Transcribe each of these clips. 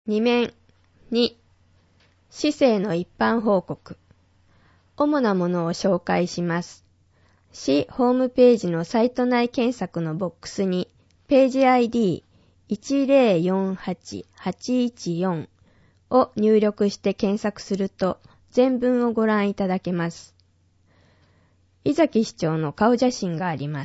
2面2、市政の一般報告。主なものを紹介します。市ホームページのサイト内検索のボックスにページ ID1048814 を入力して検索すると全文をご覧いただけます。井崎市長の顔写真があります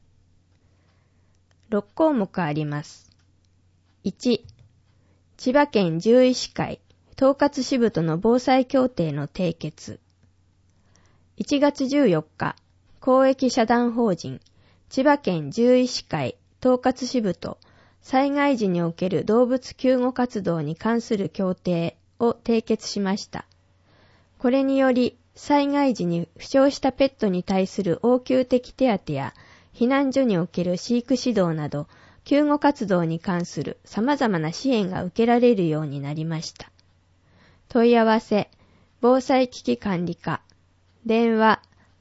。6項目あります。1、千葉県獣医師会統括支部との防災協定の締結。1月14日、公益社団法人千葉県獣医師会統括支部と災害時における動物救護活動に関する協定を締結しました。これにより、災害時に負傷したペットに対する応急的手当や避難所における飼育指導など、救護活動に関する様々な支援が受けられるようになりました。問い合わせ、防災危機管理課、電話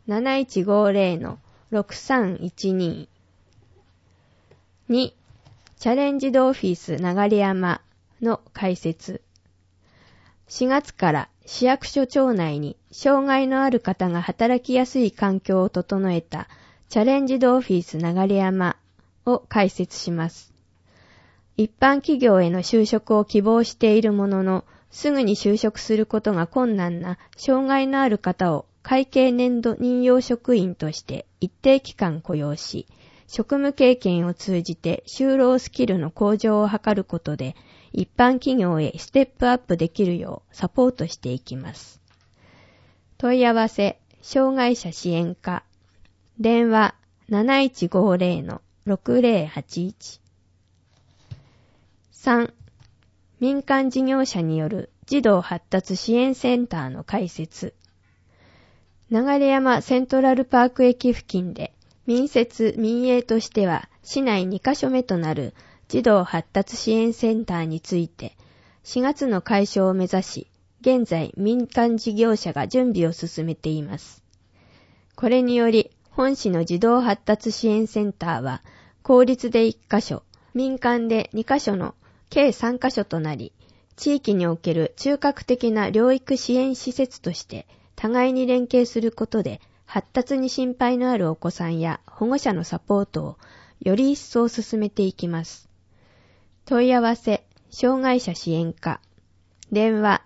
7150-6312。2、チャレンジドオフィス流山の開設。4月から市役所庁内に障害のある方が働きやすい環境を整えたチャレンジドオフィス流山を開設します。一般企業への就職を希望しているものの、すぐに就職することが困難な障害のある方を会計年度任用職員として一定期間雇用し、職務経験を通じて就労スキルの向上を図ることで、一般企業へステップアップできるようサポートしていきます。問い合わせ、障害者支援課、電話 7150-6081。3、民間事業者による児童発達支援センターの開設。流山セントラルパーク駅付近で民設民営としては市内2カ所目となる児童発達支援センターについて4月の開所を目指し、現在民間事業者が準備を進めています。これにより本市の児童発達支援センターは公立で1カ所、民間で2カ所の計3カ所となり、地域における中核的な療育支援施設として互いに連携することで発達に心配のあるお子さんや保護者のサポートをより一層進めていきます。問い合わせ、障害者支援課、電話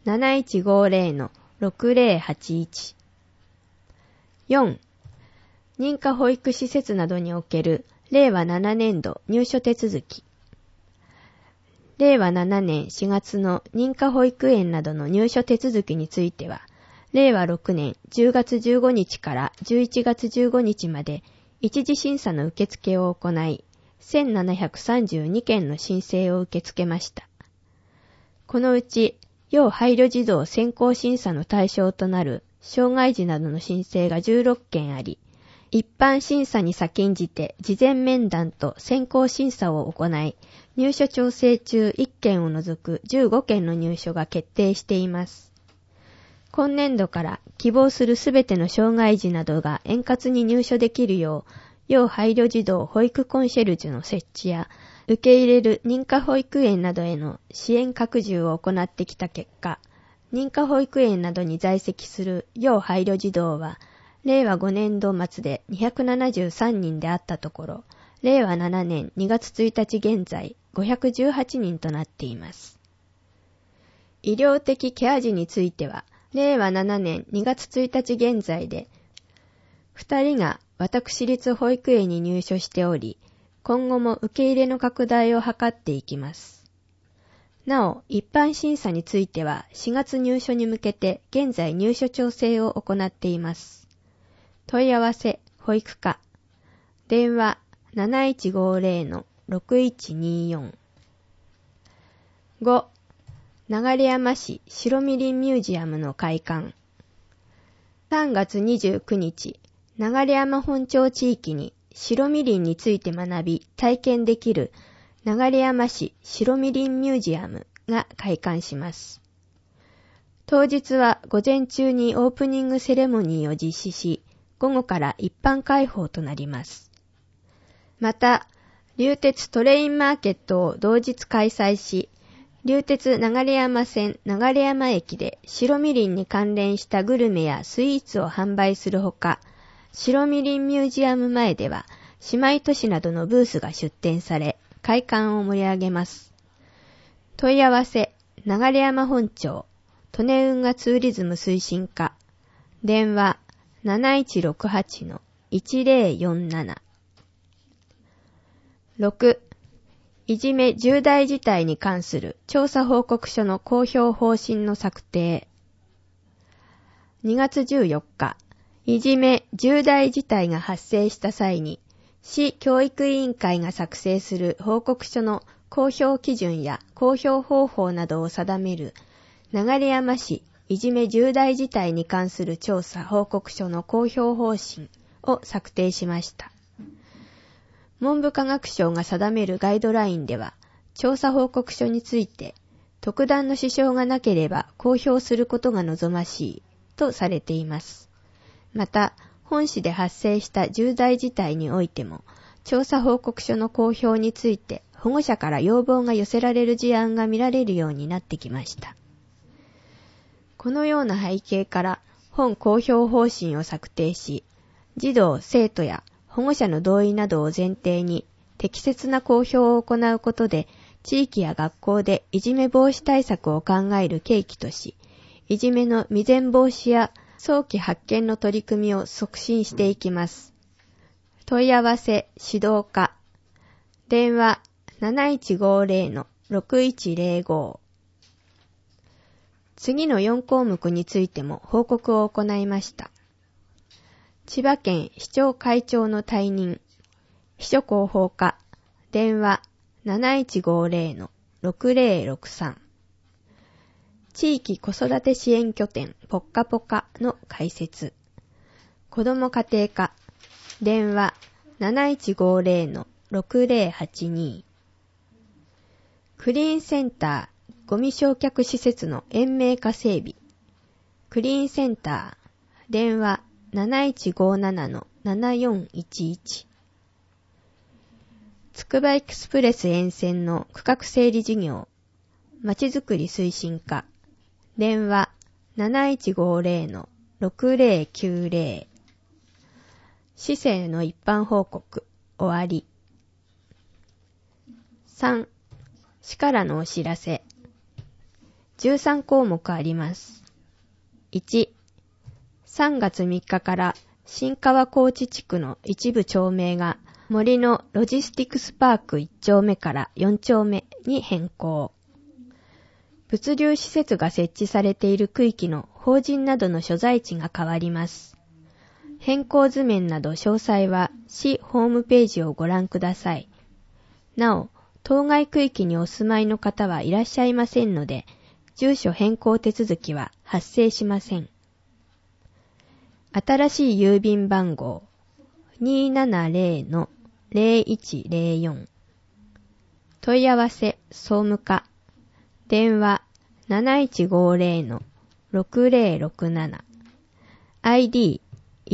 7150-6081。4、認可保育施設などにおける令和7年度入所手続き。令和7年4月の認可保育園などの入所手続きについては、令和6年10月15日から11月15日まで一次審査の受付を行い、1732件の申請を受け付けました。このうち、要配慮児童先行審査の対象となる障害児などの申請が16件あり、一般審査に先んじて事前面談と先行審査を行い、入所調整中1件を除く15件の入所が決定しています。今年度から希望するすべての障害児などが円滑に入所できるよう、要配慮児童保育コンシェルジュの設置や、受け入れる認可保育園などへの支援拡充を行ってきた結果、認可保育園などに在籍する要配慮児童は、令和5年度末で273人であったところ、令和7年2月1日現在518人となっています。医療的ケア児については、令和7年2月1日現在で、2人が私立保育園に入所しており、今後も受け入れの拡大を図っていきます。なお、一般審査については4月入所に向けて現在入所調整を行っています。問い合わせ、保育課、電話 7150-6124。5、流山市白みりんミュージアムの開館。3月29日、流山本町地域に白みりんについて学び体験できる流山市白みりんミュージアムが開館します。当日は午前中にオープニングセレモニーを実施し、午後から一般開放となります。また、流鉄トレインマーケットを同日開催し、 流鉄流山線流山駅で白みりんに関連したグルメやスイーツを販売するほか、白みりんミュージアム前では姉妹都市などのブースが出展され、会館を盛り上げます。問い合わせ、流山本町、利根運河ツーリズム推進課、電話 7168-1047。6. いじめ重大事態に関する調査報告書の公表方針の策定。2月14日、いじめ重大事態が発生した際に、市教育委員会が作成する報告書の公表基準や公表方法などを定める流山市いじめ重大事態に関する調査報告書の公表方針を策定しました。文部科学省が定めるガイドラインでは、調査報告書について、特段の支障がなければ公表することが望ましいとされています。また、本市で発生した重大事態においても、調査報告書の公表について保護者から要望が寄せられる事案が見られるようになってきました。このような背景から本公表方針を策定し、児童・生徒や保護者の同意などを前提に適切な公表を行うことで地域や学校でいじめ防止対策を考える契機とし、いじめの未然防止や早期発見の取り組みを促進していきます。問い合わせ指導課、電話 7150-6105。次の4項目についても報告を行いました。千葉県市長会長の退任、秘書広報課、電話 7150-6063。地域子育て支援拠点ポッカポカの開設、子ども家庭課、電話 7150-6082。クリーンセンターゴミ焼却施設の延命化整備、クリーンセンター、電話7157-7411。つくばエクスプレス沿線の区画整理事業、まちづくり推進課、電話 7150-6090。市政の一般報告、終わり。3. 市からのお知らせ。13項目あります。1. 3月3日から新川高地地区の一部町名が森のロジスティクスパーク1丁目から4丁目に変更。物流施設が設置されている区域の法人などの所在地が変わります。変更図面など詳細は市ホームページをご覧ください。なお、当該区域にお住まいの方はいらっしゃいませんので、住所変更手続きは発生しません。新しい郵便番号 270-0104。問い合わせ総務課、電話 7150-6067。ID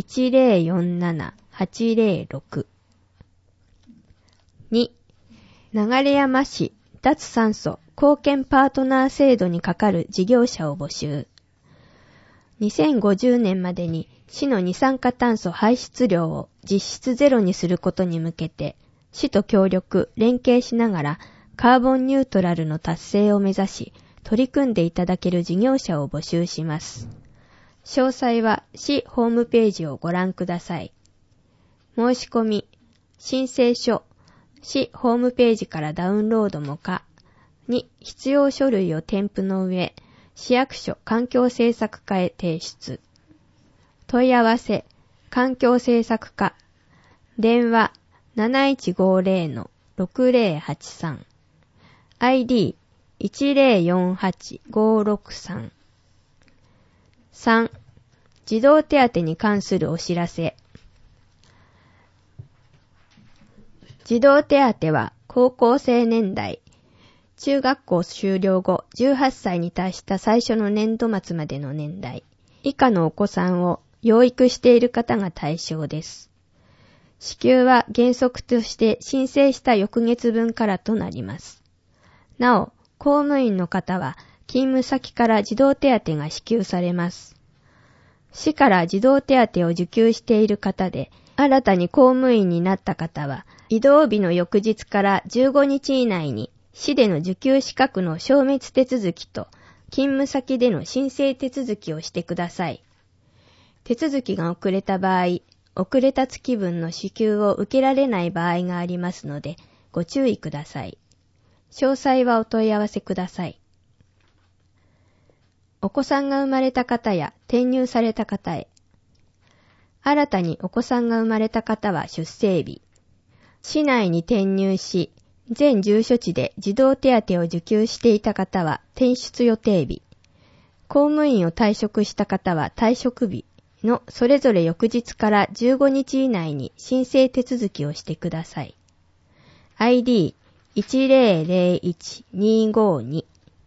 1047806。2. 流山市脱酸素貢献パートナー制度にかかる事業者を募集。2050年までに市の二酸化炭素排出量を実質ゼロにすることに向けて、市と協力、連携しながらカーボンニュートラルの達成を目指し、取り組んでいただける事業者を募集します。詳細は市ホームページをご覧ください。申し込み、申請書、市ホームページからダウンロードも可。に必要書類を添付の上、市役所環境政策課へ提出。問い合わせ、環境政策課、電話 7150-6083。ID 1048563。3. 児童手当に関するお知らせ。児童手当は高校生年代、中学校修了後18歳に達した最初の年度末までの年代以下のお子さんを養育している方が対象です。支給は原則として申請した翌月分からとなります。なお、 公務員の方は勤務先から児童手当が支給されます。市から児童手当を受給している方で、新たに公務員になった方は、異動日の翌日から15日以内に、市での受給資格の消滅手続きと、勤務先での申請手続きをしてください。手続きが遅れた場合、遅れた月分の支給を受けられない場合がありますので、ご注意ください。詳細はお問い合わせください。お子さんが生まれた方や転入された方へ。新たにお子さんが生まれた方は出生日。市内に転入し、全住所地で児童手当を受給していた方は転出予定日。公務員を退職した方は退職日のそれぞれ翌日から15日以内に申請手続きをしてください。ID1001-252。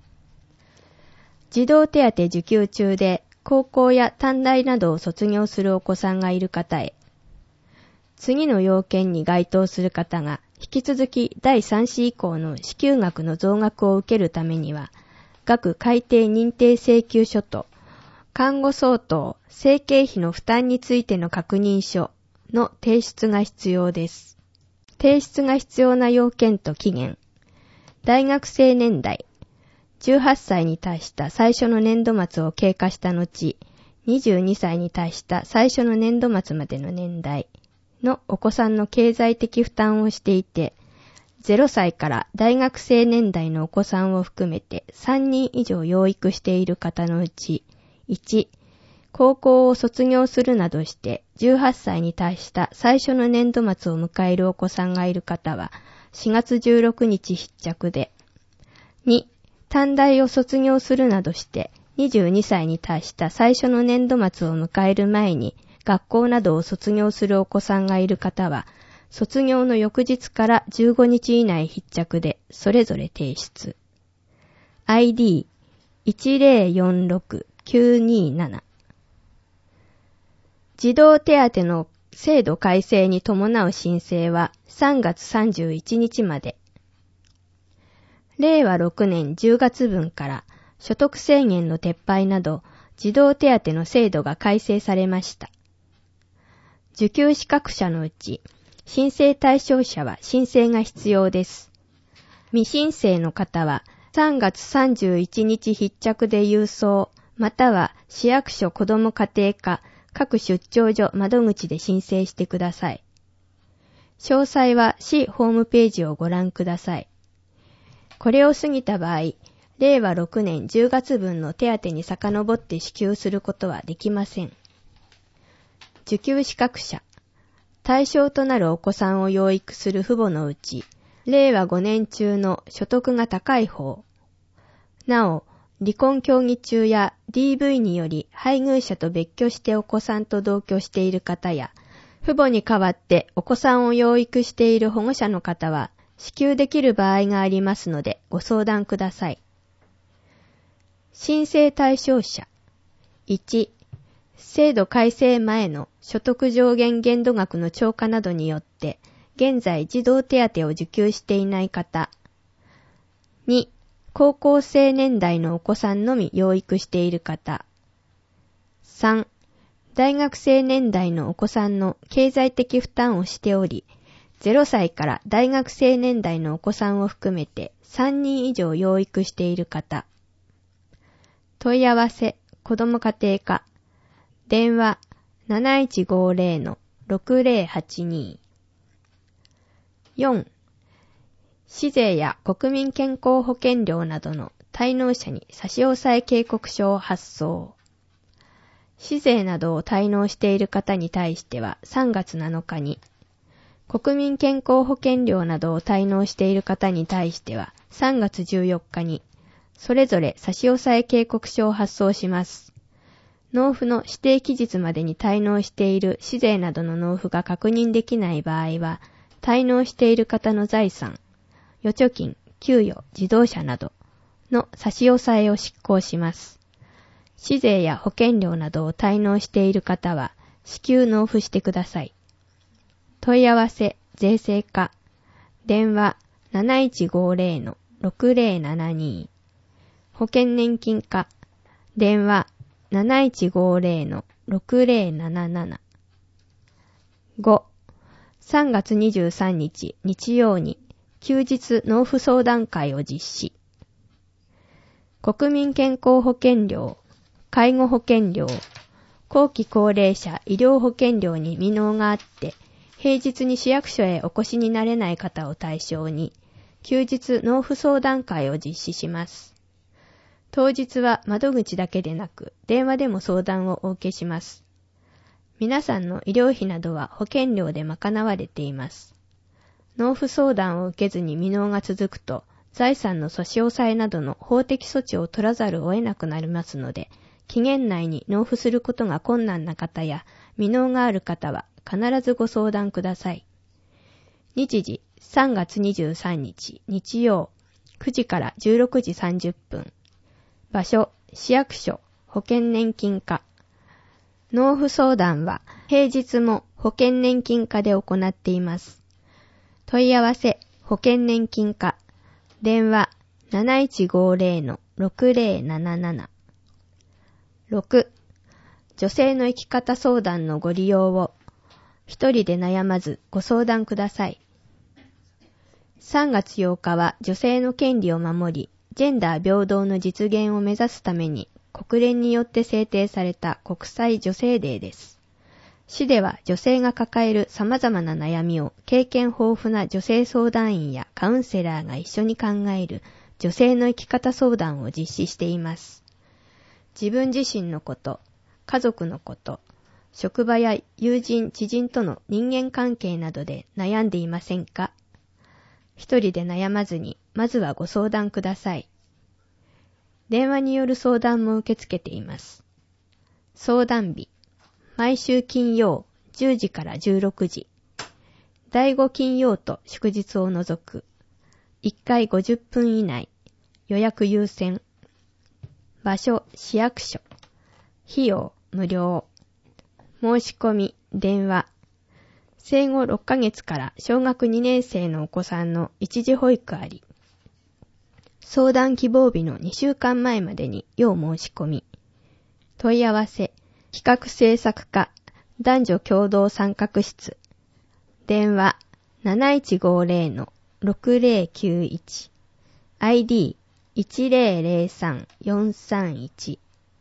児童手当受給中で高校や短大などを卒業するお子さんがいる方へ。次の要件に該当する方が引き続き第3子以降の支給額の増額を受けるためには、額改定認定請求書と看護相当、生計費の負担についての確認書の提出が必要です。提出が必要な要件と期限。大学生年代。18歳に達した最初の年度末を経過した後、22歳に達した最初の年度末までの年代のお子さんの経済的負担をしていて、0歳から大学生年代のお子さんを含めて3人以上養育している方のうち、1、高校を卒業するなどして18歳に達した最初の年度末を迎えるお子さんがいる方は4月16日必着で、2、短大を卒業するなどして22歳に達した最初の年度末を迎える前に学校などを卒業するお子さんがいる方は卒業の翌日から15日以内必着でそれぞれ提出。ID1046-927。児童手当の制度改正に伴う申請は3月31日まで。令和6年10月分から所得制限の撤廃など児童手当の制度が改正されました。受給資格者のうち申請対象者は申請が必要です。未申請の方は3月31日必着で郵送または市役所子ども家庭課各出張所窓口で申請してください。詳細は市ホームページをご覧ください。これを過ぎた場合、令和6年10月分の手当に遡って支給することはできません。受給資格者。対象となるお子さんを養育する父母のうち、令和5年中の所得が高い方。なお、離婚協議中や DV により配偶者と別居してお子さんと同居している方や、父母に代わってお子さんを養育している保護者の方は、支給できる場合がありますのでご相談ください。申請対象者。1、制度改正前の所得上限限度額の超過などによって現在児童手当を受給していない方。2、高校生年代のお子さんのみ養育している方。3、大学生年代のお子さんの経済的負担をしており、0歳から大学生年代のお子さんを含めて3人以上養育している方。問い合わせ、子ども家庭課。電話 7150-6082。4、市税や国民健康保険料などの滞納者に差し押さえ警告書を発送。市税などを滞納している方に対しては3月7日に、国民健康保険料などを滞納している方に対しては3月14日に、それぞれ差し押さえ警告書を発送します。納付の指定期日までに滞納している市税などの納付が確認できない場合は、滞納している方の財産、預貯金、給与、自動車などの差し押さえを執行します。市税や保険料などを滞納している方は、至急納付してください。問い合わせ、税制課。電話 6072 保険年金課電話 7150-6077 5. 3月23日日曜に休日納付相談会を実施。国民健康保険料、介護保険料、後期高齢者医療保険料に未納があって、平日に市役所へお越しになれない方を対象に、休日納付相談会を実施します。当日は窓口だけでなく、電話でも相談をお受けします。皆さんの医療費などは保険料で賄われています。納付相談を受けずに未納が続くと、財産の差し押さえなどの法的措置を取らざるを得なくなりますので、期限内に納付することが困難な方や未納がある方は必ずご相談ください。日時3月23日日曜9時から16時30分。場所市役所保険年金課。納付相談は平日も保険年金課で行っています。問い合わせ保険年金課電話 7150-6077 6. 女性の生き方相談のご利用を一人で悩まずご相談ください。3月8日は女性の権利を守り、ジェンダー平等の実現を目指すために国連によって制定された国際女性デーです。市では女性が抱える様々な悩みを経験豊富な女性相談員やカウンセラーが一緒に考える女性の生き方相談を実施しています。自分自身のこと、家族のこと、職場や友人、知人との人間関係などで悩んでいませんか？一人で悩まずに、まずはご相談ください。電話による相談も受け付けています。相談日、毎週金曜10時から16時。第5金曜と祝日を除く。1回50分以内。予約優先。場所、市役所。費用、無料。申し込み、電話。生後6ヶ月から小学2年生のお子さんの一時保育あり。相談希望日の2週間前までに要申し込み。問い合わせ、企画制作課、男女共同参画室。電話、7150-6091。ID、1003431。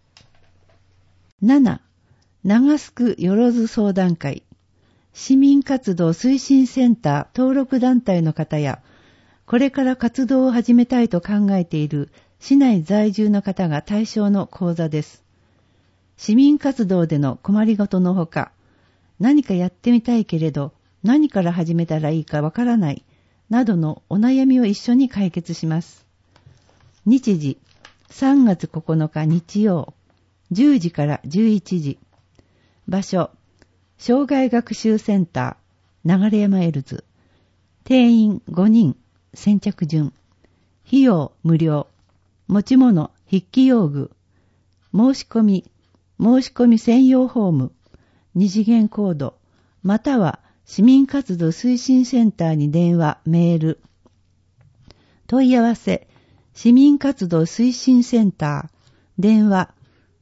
7. 長須区よろず相談会。市民活動推進センター登録団体の方や、これから活動を始めたいと考えている市内在住の方が対象の講座です。市民活動での困りごとのほか、何かやってみたいけれど何から始めたらいいかわからないなどのお悩みを一緒に解決します。日時3月9日日曜10時から11時。場所障害学習センター流山エルズ。定員5人。先着順。費用無料。持ち物筆記用具。申し込み専用フォーム。二次元コード。または市民活動推進センターに電話、メール。問い合わせ市民活動推進センター。電話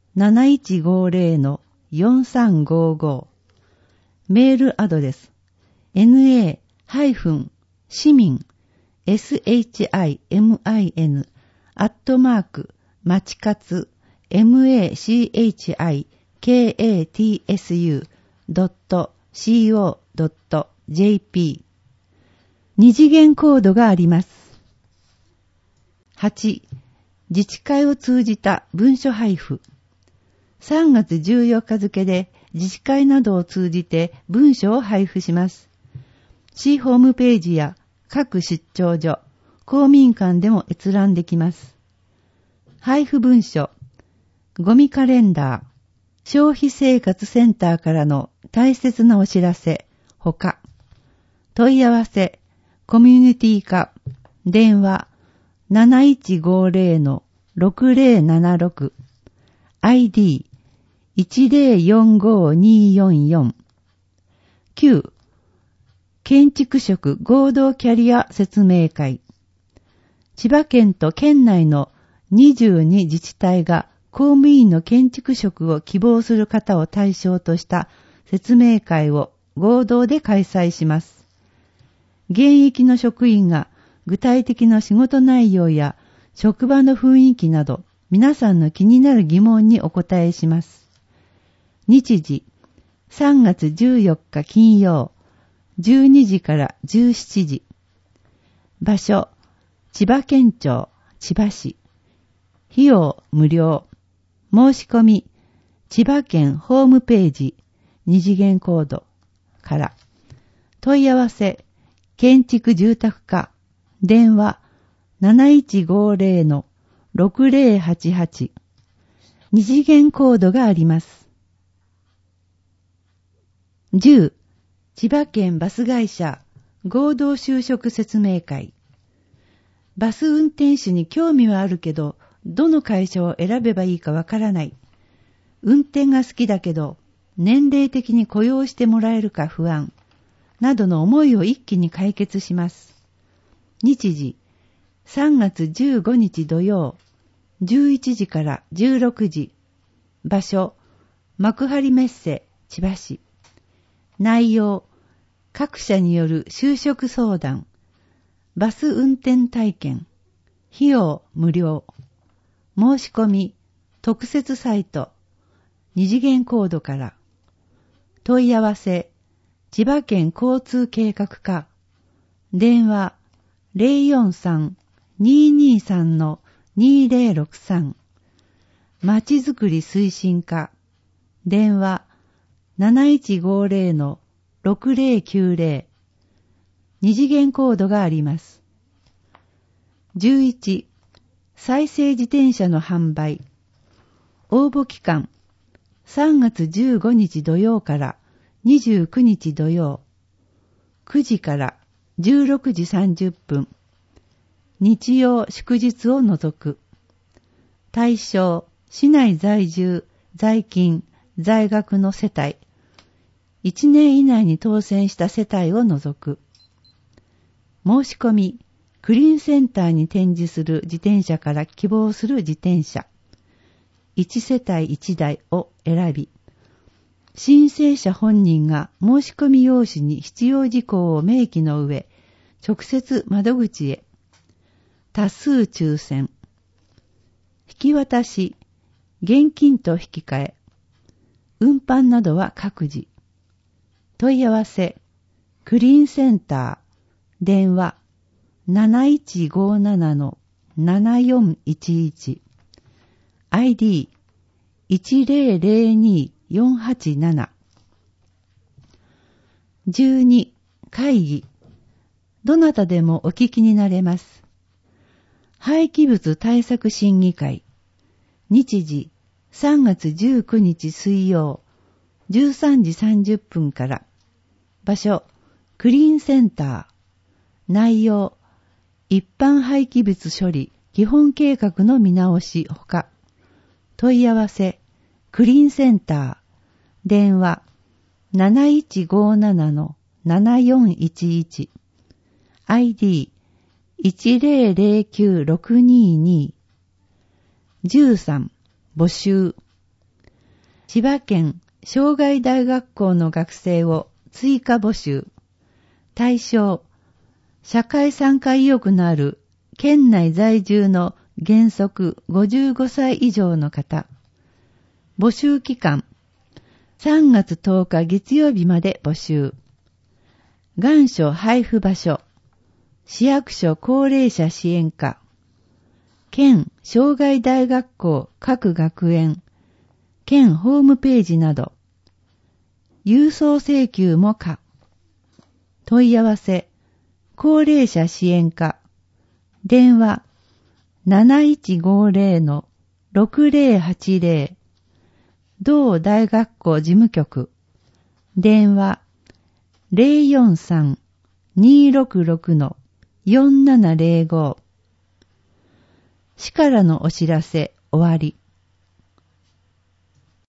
7150-4355。メールアドレス na-simin@machikatsu.co.jp 二次元コードがあります。8. 自治会を通じた文書配布。3月14日付で自治会などを通じて文書を配布します。市ホームページや各出張所、公民館でも閲覧できます。配布文書、ゴミカレンダー、消費生活センターからの大切なお知らせ、ほか、問い合わせ、コミュニティ課、電話、7150-6076、ID、1045244。9. 建築職合同キャリア説明会。 千葉県と県内の22自治体が公務員の建築職を希望する方を対象とした説明会を合同で開催します。現役の職員が具体的な仕事内容や職場の雰囲気など皆さんの気になる疑問にお答えします。日時3月14日金曜12時から17時。場所千葉県庁千葉市。費用無料。申し込み千葉県ホームページ二次元コードから。問い合わせ建築住宅課電話 7150-6088 二次元コードがあります。10. 千葉県バス会社合同就職説明会。バス運転手に興味はあるけど、どの会社を選べばいいかわからない。運転が好きだけど、年齢的に雇用してもらえるか不安。などの思いを一気に解決します。日時、3月15日土曜、11時から16時。場所、幕張メッセ、千葉市。内容、各社による就職相談。バス運転体験。費用無料。申し込み、特設サイト、二次元コードから。問い合わせ、千葉県交通計画課。電話、043-223-2063。まちづくり推進課。電話、7150-6090。二次元コードがあります。11. 再生自転車の販売。応募期間、3月15日土曜から29日土曜、9時から16時30分。日曜祝日を除く。対象、市内在住、在勤、在学の世帯。1年以内に当選した世帯を除く。申し込み、クリーンセンターに展示する自転車から希望する自転車。1世帯1台を選び、申請者本人が申し込み用紙に必要事項を明記の上、直接窓口へ。多数抽選。引き渡し、現金と引き換え。運搬などは各自。問い合わせ、クリーンセンター、電話、7157-7411 ID 1002487 12. 会議。どなたでもお聞きになれます。廃棄物対策審議会。日時3月19日水曜13時30分から。場所クリーンセンター。内容一般廃棄物処理基本計画の見直しほか。問い合わせクリーンセンター。電話 7157-7411 ID 1009622 13. 募集。千葉県障害大学校の学生を追加募集。対象社会参加意欲のある県内在住の原則55歳以上の方。募集期間3月10日月曜日まで募集。願書配布場所市役所高齢者支援課。県障害大学校各学園県ホームページなど。郵送請求も可。問い合わせ高齢者支援課。電話 7150-6080 同大学校事務局。電話 043-266-4705 市からのお知らせ終わり。